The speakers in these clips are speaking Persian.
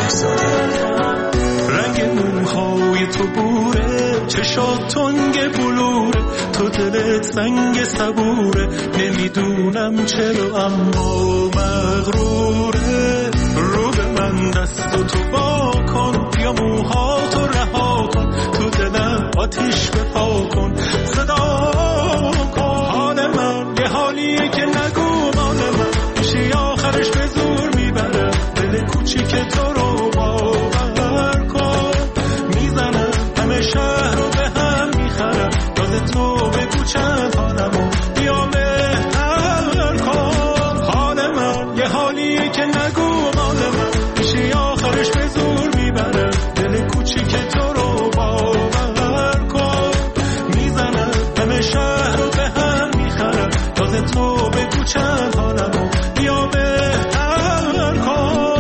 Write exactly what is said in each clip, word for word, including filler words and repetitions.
رنگ موهای تو بوره، چشات تنگ بلوره، تو دلت سنگ صبوره، نمیدونم چرا اما مغروره. رو به من دست و تو با کن، یا موهاتو رها کن، تو دلم آتیش بپا کن، صدا کن. حال من یه حالیه که نگو مال من، میشه آخرش به زور میبره، دل کوچیک تو رو باور کن. میزنم همه شهر رو به هم میخرم، یاد تو بگو چند حالمو بیا بهتر کن. حال من یه حالیه که نگو مال من، میشه آخرش به زور میبره، دل کوچیک تو رو باور کن. میزنم همه شهر رو به هم میخرم، یاد تو بگو چند حالمو بیا بهتر کن.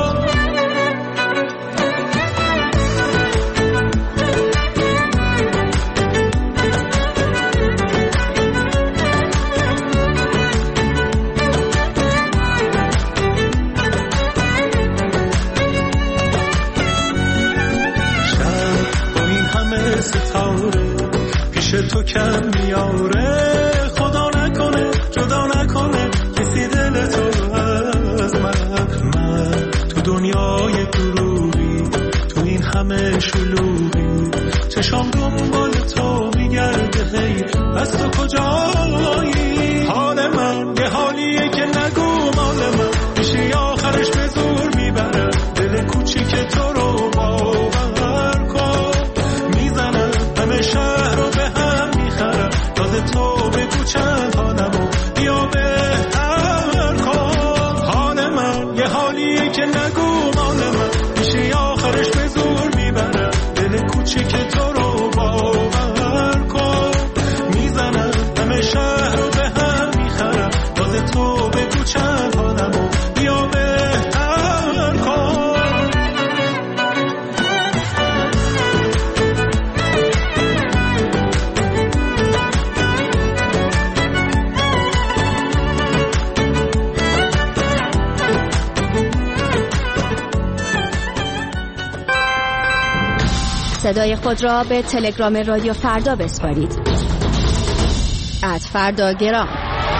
پیش تو کم میاره، خدا نکنه جدا نکنه کسی دل تو از من. من تو دنیای دروغی، تو این همه شلوغی، چشام دنبال تو میگرده، هی از تو کجایی؟ حال من یه حالیه که نگو مال من، میشه آخرش به زور میبره، دل کوچیک تو رو باور کن. میزنم همه شهر رو به هم میخرم، یاد تو بگو چند حالمو بیا بهتر کن. حال من یه حالیه که نگو مال من، میشه آخرش به زور میبره، دل کوچیک تو رو باور کن. میزنم همه شهر رو به هم میخرم، یاد تو بگو چند حالمو بیا بهتر کن. صدای خود را به تلگرام رادیو فردا بسپارید. ات فردا گرام.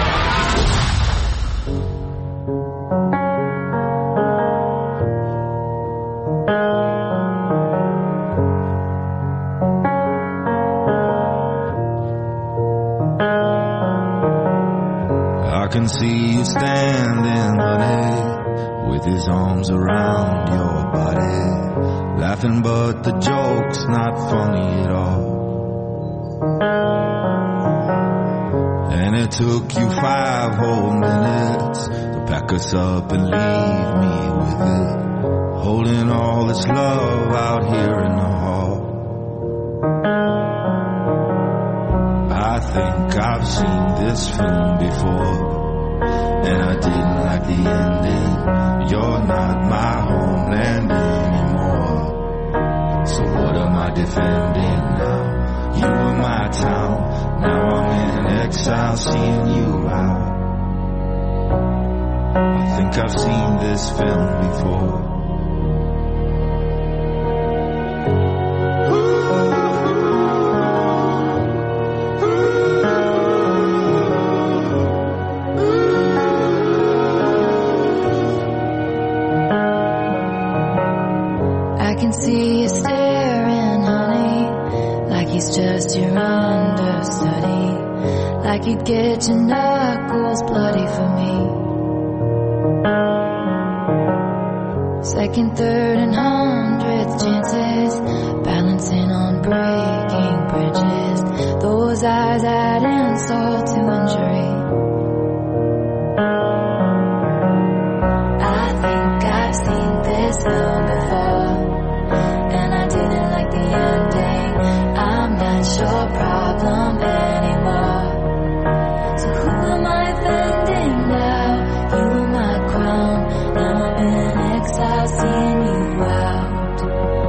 I can see you standing, honey, with his arms around your body, laughing but the joke's not funny at all. And it took you five whole minutes to pack us up and leave me with it, holding all this love out here in the hall. I think I've seen this film before, and I didn't like the ending. You're not my homeland anymore, so what am I defending now? You were my town, now I'm in exile seeing you out. I think I've seen this film before. See you staring, honey, like he's just your understudy, like you'd get your knuckles bloody for me. Second, third, and hundredth chances, balancing on breaking bridges. Those eyes add insult to injury. I think I've seen this film before, and I didn't like the ending. I'm not your problem anymore, so who am I offending now? You were my crown, now I'm in exile seeing you out.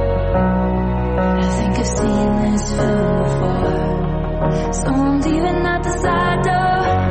I think I've seen this film before. Someone's even at the side door,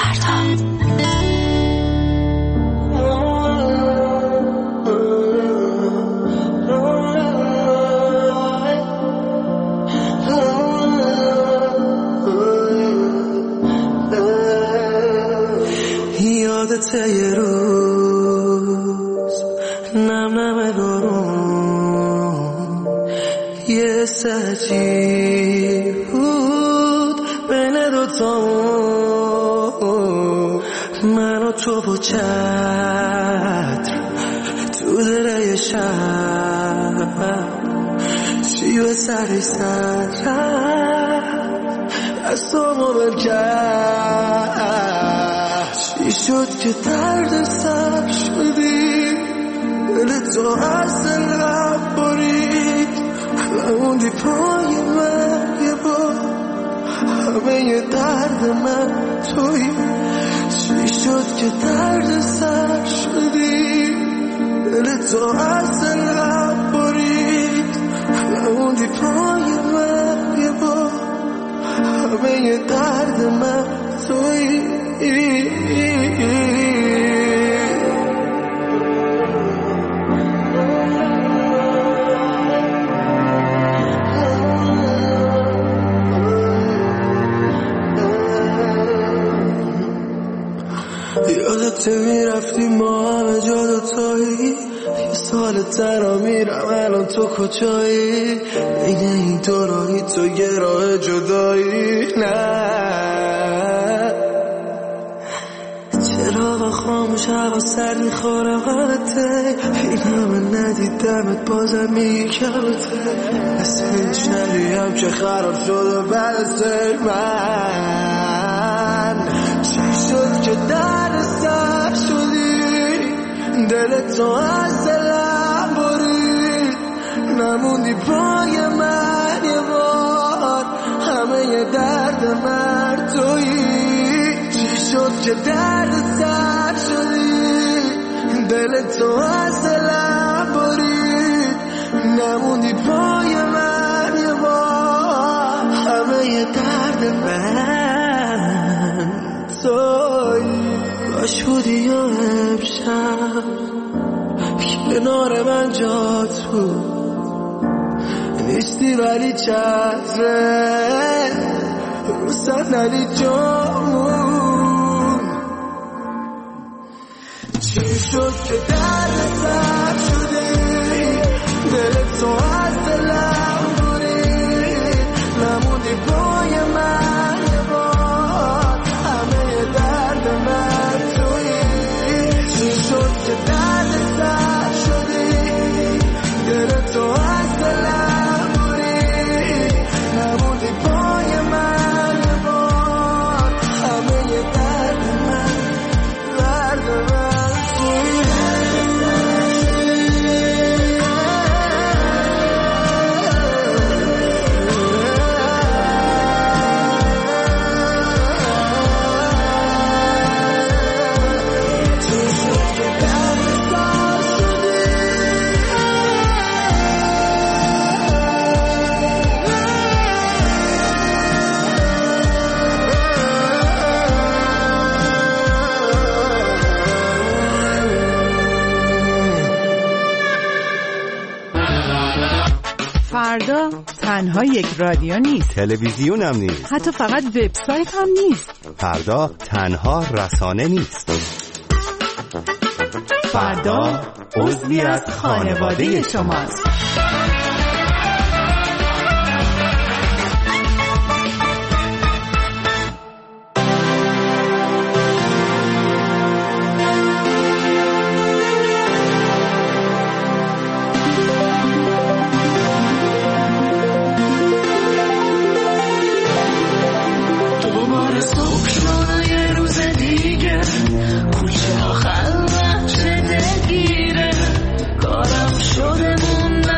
یادت یه روز نم نم دارم یه سجی بود بین دوتا من و تو با چتر تو دره شب چی به سری سر از تو مبل کرد چی شد که درد سر شدی دل تو از دلم برید موندی پای من یه بار همه یه درد من توی چی شد که درد سر شدی دل تو از دلم برید موندی پای من یه بار همه یه درد من توی یادت میرفتی ما همه جا دوتایی یه سال ترا میرم الان تو کجایی بین این دو راهی تو یه راه جدایی نه چراغ خاموش هوا سر میخوره غلطه این همه ندیدمت بازم میگی کلته اصلا هیچ ندیم که خراب شده برسه من چی شد که در سر شدی دل تو از دلم برید نموندی پای من یه بار همه یه درد من تویی چی شد که درد سر شدی دل تو از دلم برید نموندی پای من یه بار همه یه درد من تویی باش بودی یا امشب کنار من جات بود نیستی ولی چتره رو صندلی جامون چی شد که درد سر شدی دل تو از دلم برید نموندی پای من یه بار همه درد من تویی چی شد که درد سر شدی دل تو از دلم برید نموندی پای من یه بار همه درد من درد من تویی فردا تنها یک رادیو نیست، تلویزیون هم نیست، حتی فقط وبسایت هم نیست. فردا تنها رسانه نیست. فردا عضوی از خانواده شماست. شده موندم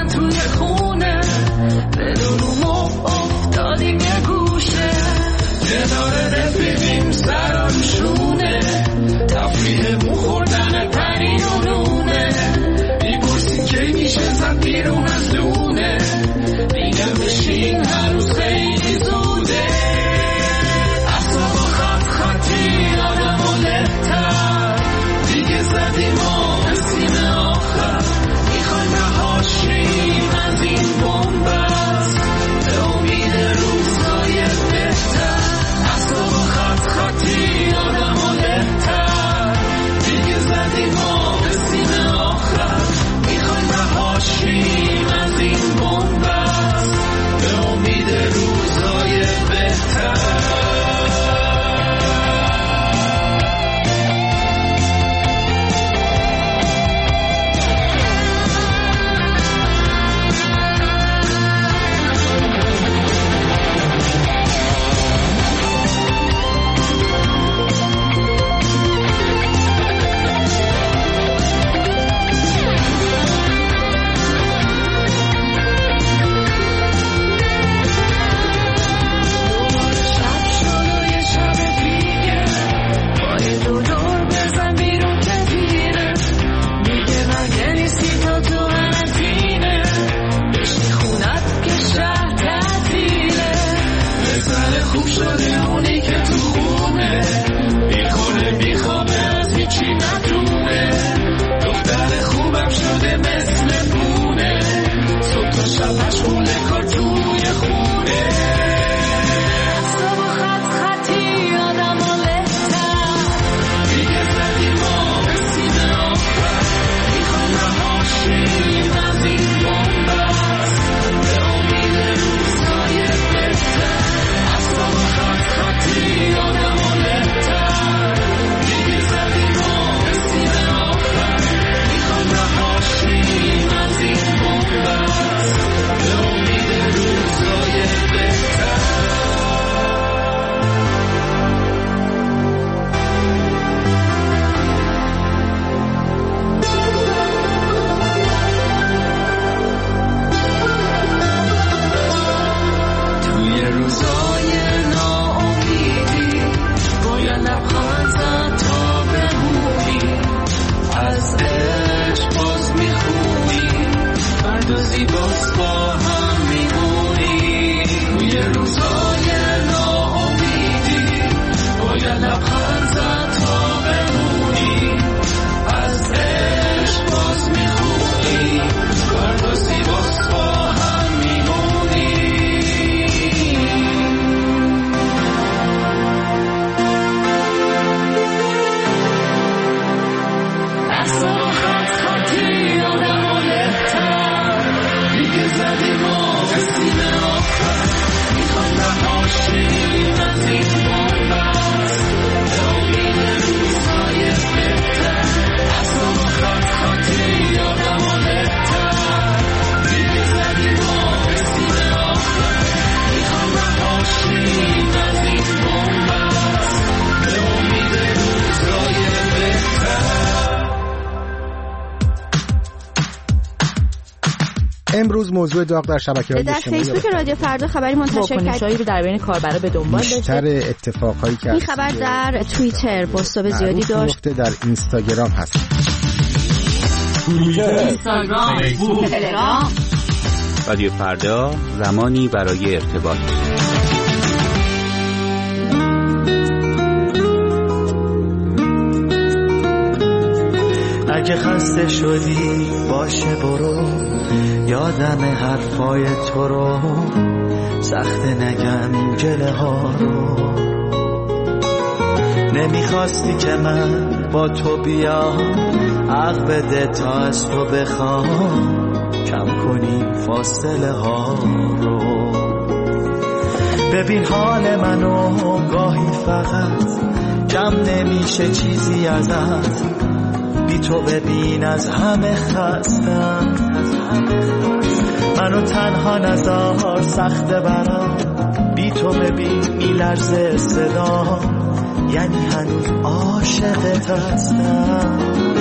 امروز موضوع داغ در شبکه‌های در اجتماعی فیسبوک رادیو فردا خبری منتشر واکنش‌هایی رو در بین کاربرا به دنبال داشته. بیشتر اتفاقایی که این خبر در توییتر پست زیادی داشت. در اینستاگرام هست. اینستاگرام، فیسبوک، تلگرام. رادیو فردا، زمانی برای ارتباط. اگه خسته شدی باشه برو، یادم حرفای تو رو، سخت نگم گله ها رو. نمیخواستی که من با تو بیام، عقل بده تا از تو بخوام، کم کنیم فاصله ها رو. ببین حال منو گاهی فقط کم نمیشه چیزی ازت، بی تو ببین از همه خستم. منو تنها نذار سخته برام، بی تو ببین میلرزه صدا، یعنی هنوز عاشقت هستم.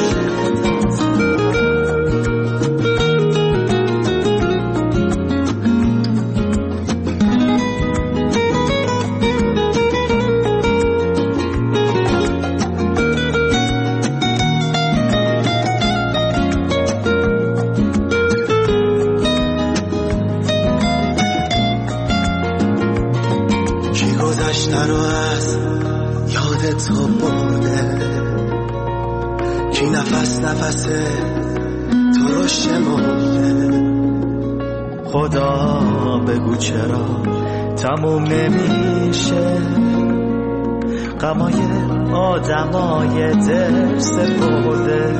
رو از یاد تو برده، کی نفس نفس تو رو شمرده. خدا بگو چرا تموم نمیشه، غمای آدمای دل سپرده.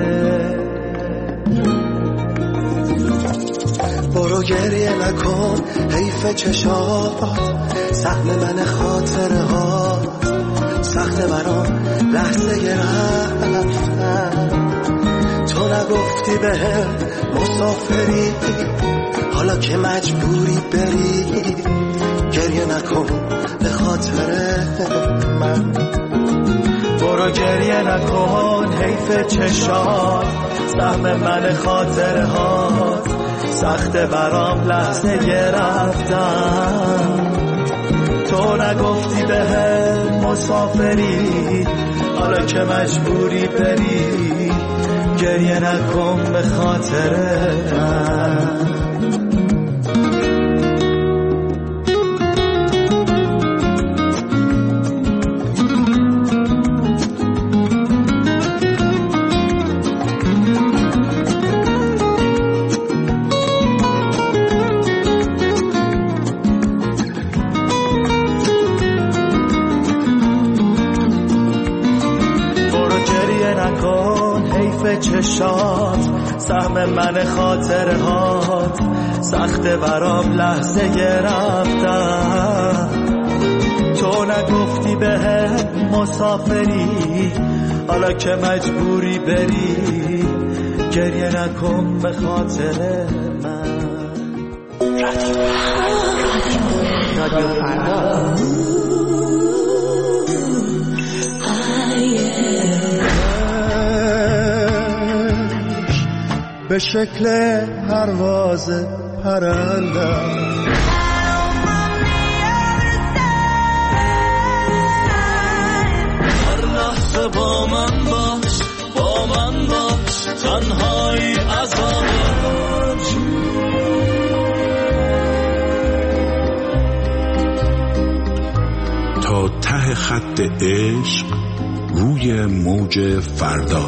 برو گریه نکن حیف چشات، سهم من خاطره ها، سخت برام لحظه رفتن. تو نگفتی به مسافری، حالا که مجبوری بری، گریه نکن به خاطر من. برو گریه نکن حیف چشات، سهم من خاطره ها، سخت برام لحظه رفتن. تو نگفتی به مسافری، حالا که مجبوری بری، گریه نکن به خاطر من. چشات سهم من خاطره هات، سخت برام لحظه رفتن. تو نگفتی به مسافری، حالا که مجبوری بری، گریه نکن به خاطر من. رادیو فردا به شکل پرواز پرندم، هر لحظه با من باش، با من باش، تنهایی عذابش. تا ته خط عشق روی موج فردا.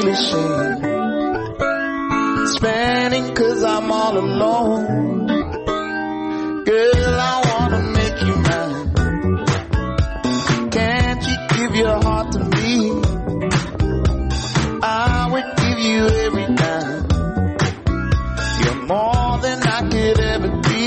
machine, spinning 'cause I'm all alone. Girl, I wanna make you mine. Can't you give your heart to me? I would give you every time. You're more than I could ever be.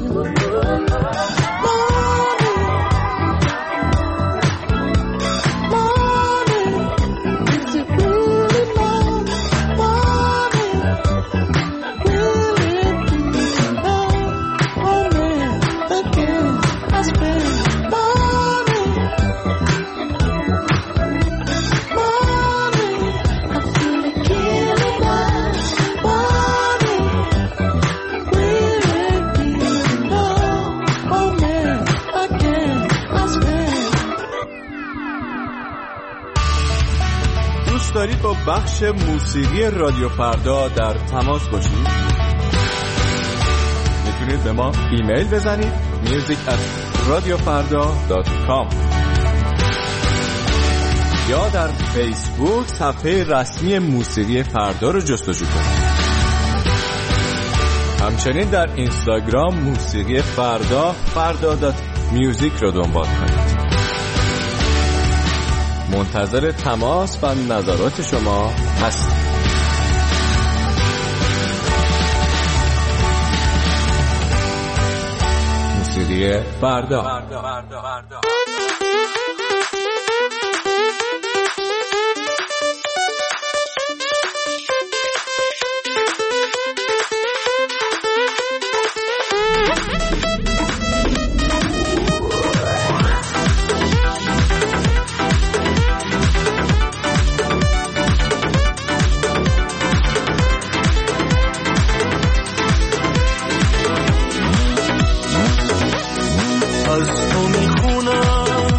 دارید با بخش موسیقی رادیو فردا در تماس باشید؟ میتونید به ما ایمیل بزنید music at radiofarda dot com یا در فیسبوک صفحه رسمی موسیقی فردا رو جستجو کنید. همچنین در اینستاگرام موسیقی فردا فردا دات میوزیک رو دنبال کنید. منتظر تماس و نظرات شما هستم. موسیقی فردا. از تو میخونم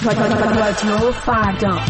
رادیو فردا.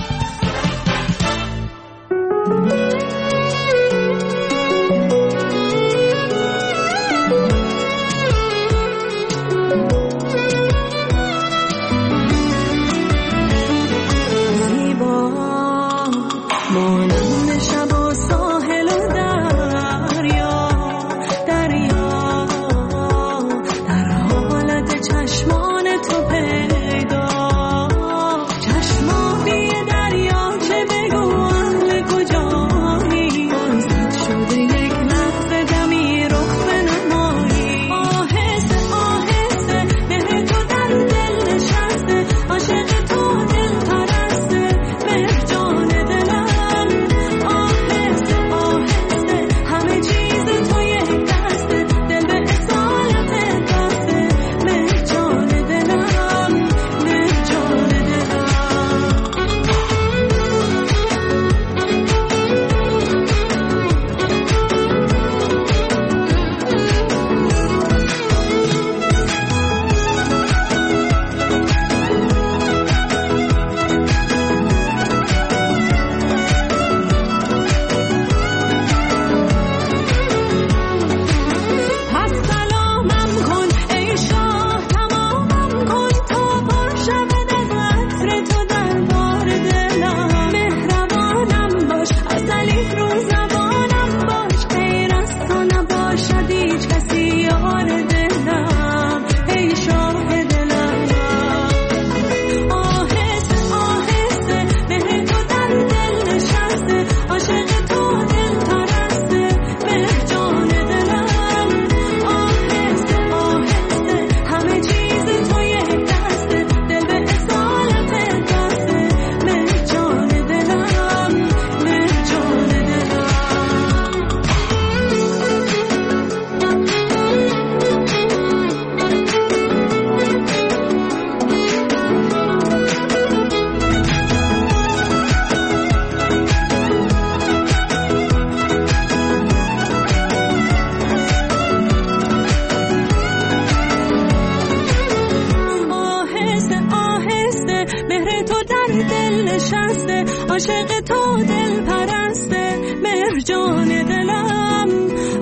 عاشق تو دل پرسته مرجان دلم،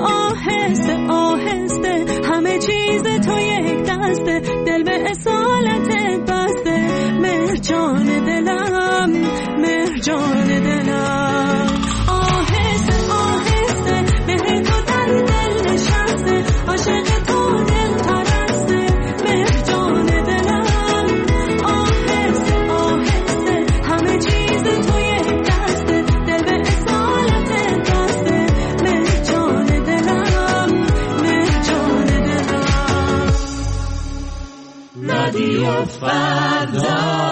آهسته آهسته همه چیز تو یک دسته، دل به اصالتت بسته مرجان دلم، مرجان دلم. آهسته آهسته مهر تو در دل نشسته، عاشق تو دل پرسته مرجان دلم، آهسته آهسته همه چیز تو یک دسته، دل به اصالتت بسته مرجان دلم، مرجان دلم. رادیو فردا.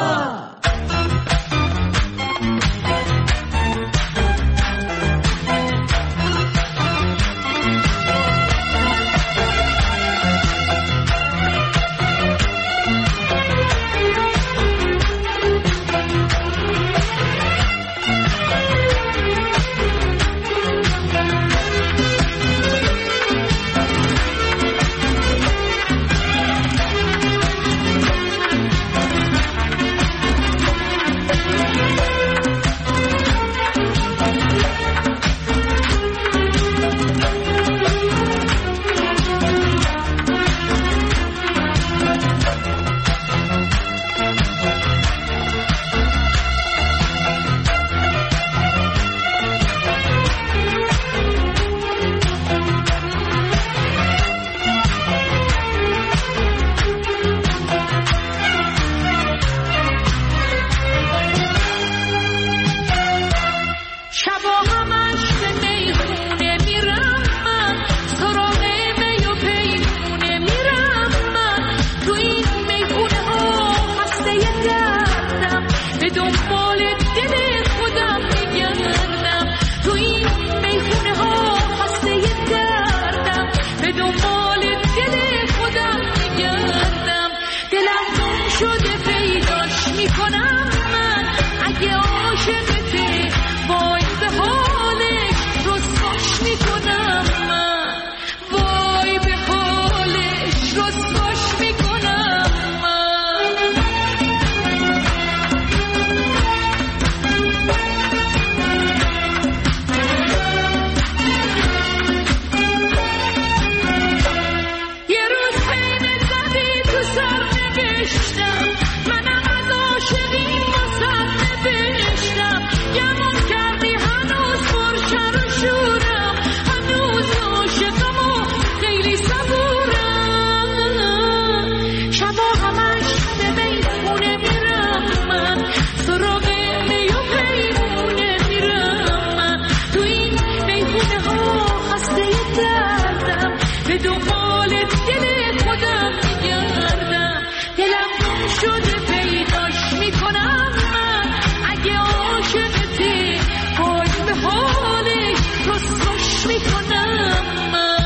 خسته دردم به دنبال دل خودم میگردم دلم گم شده پیداش میکنم من اگه عاشقتی پای به حالش رسواش میکنم من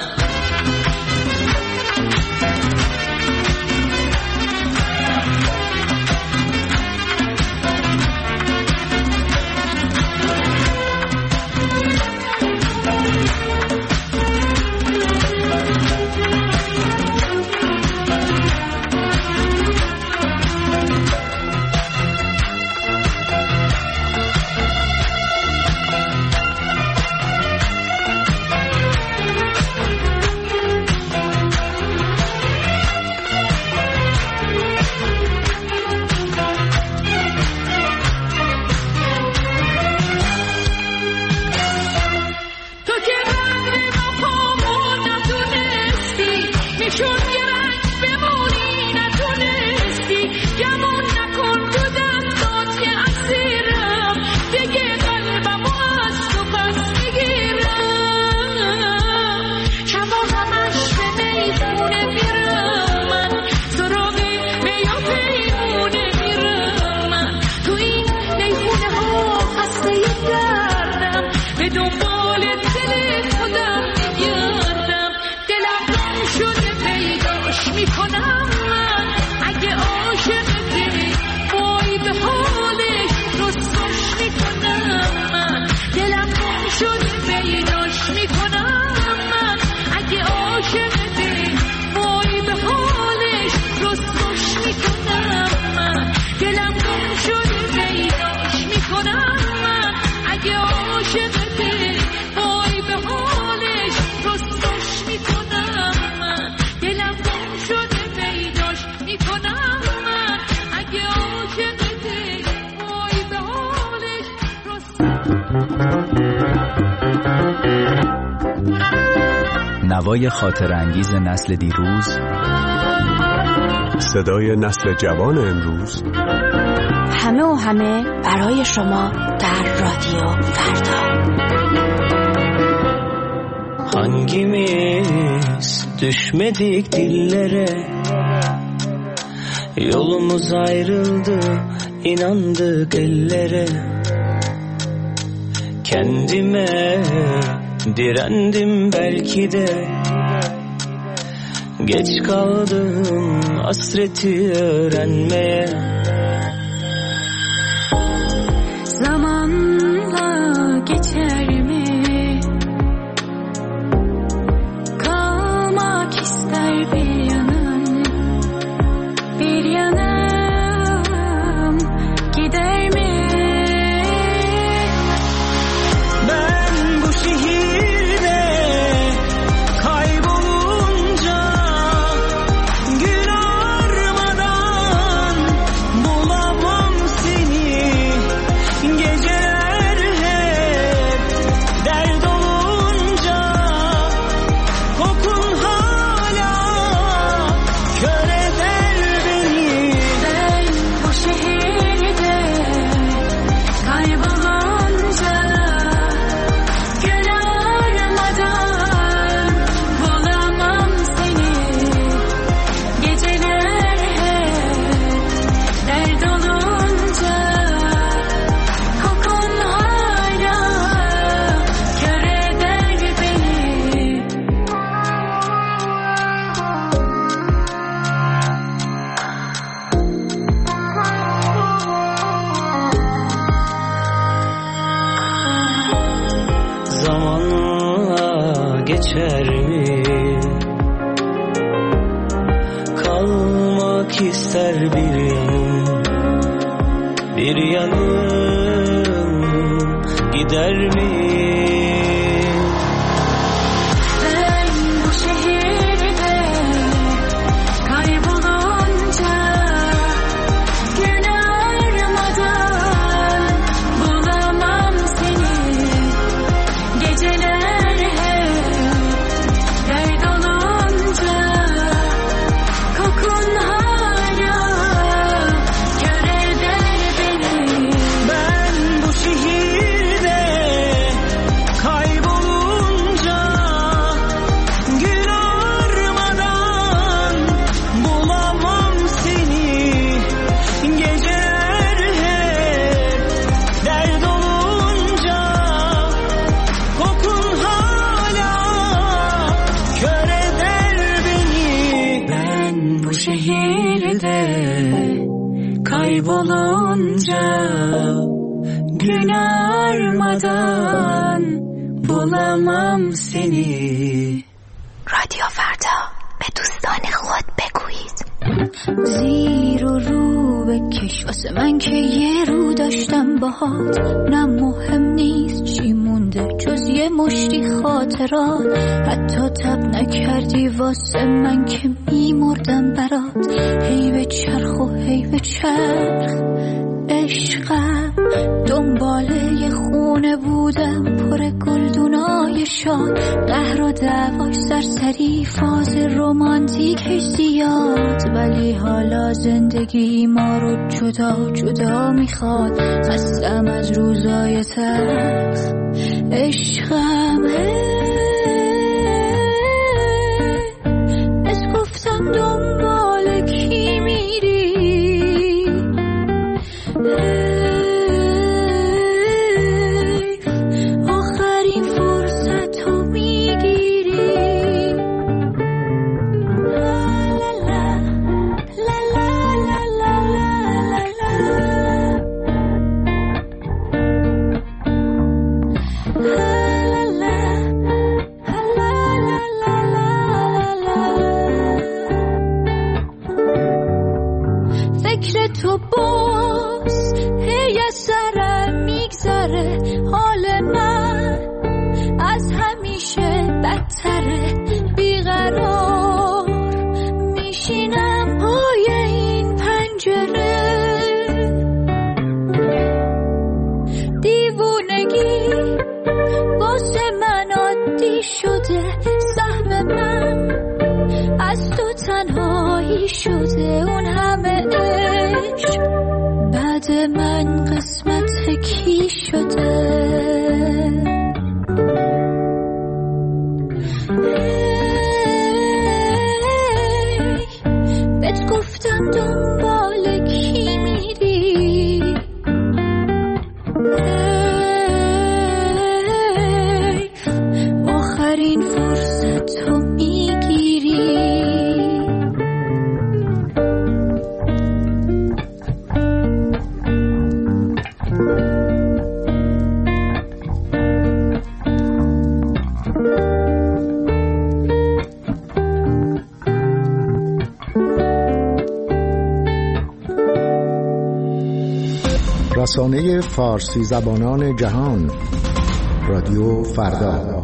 نوای خاطر انگیز نسل دیروز، صدای نسل جوان امروز، همه و همه برای شما در رادیو فردا. Hangimiz düşmedik dillere, yolumuz ayrıldı, inandık ellere. Kendime direndim belki de, geç kaldım hasreti öğrenmeye. Zamanla geçer mi? Kalmak ister bir yanım, bir yanım gider mi? Ben bu şehirde kaybolunca gün armadan bulamam seni. Geceler hep dert olunca kokun hala kör eder beni. Ben bu şehirde kaybolunca gün armadan bulamam seni. Geceler hep dert olunca kokun hala kör eder beni. Zamanla geçer mi? Kalmak ister bir yanım, bir yanım gider mi? Ben bu şehirde kaybolunca gün armadan bulamam seni. Geceler hep dert olunca kokun hala kör eder beni. Ben bu şehirde Kaybolunca gün ağarmadan bulamam seni. رادیو فردا به دوستان خود بگویید زیر و رو بکش واسه من که یه رو داشتم باهات، نه مهم نیست چی مونده جز یه مشتی خاطرات. حتی تب نکردی واسه من که میمردم برات. هی به چرخ و هی به چرخ عشقم، دنباله یه خونه بودم پر گلدونای شاد. قهر و دعواش سرسری، فاز رومانتیکش زیاد، ولی حالا زندگی ما رو جدا جدا میخواد. خستم از روزای تلخ عشقم. بس گفتم دنبال کی میری، آخرین فرصت رو میگیری. فکر تو باز هی از سرم میگذره، حال من از همیشه بدتره. بیقرار میشینم پای این پنجره، دیوونگی واسه من عادی شده. سهم من از تو تنهایی شده، اون همه عشق بعد من قسمت کی شده. بهت گفتم دنبال کی میری، آخرین فرصت رو میگیری. رسانه فارسی زبانان جهان، رادیو فردا.